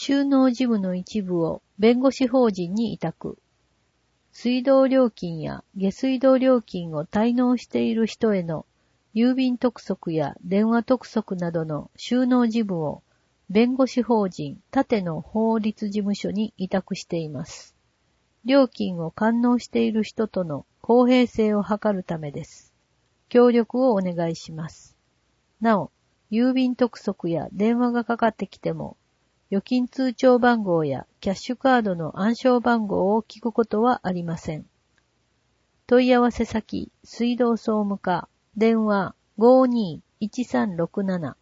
収納事務の一部を弁護士法人に委託。水道料金や下水道料金を滞納している人への郵便督促や電話督促などの収納事務を弁護士法人盾の法律事務所に委託しています。料金を完納している人との公平性を図るためです。協力をお願いします。なお、郵便督促や電話がかかってきても、預金通帳番号やキャッシュカードの暗証番号を聞くことはありません。問い合わせ先、水道総務課、電話 521367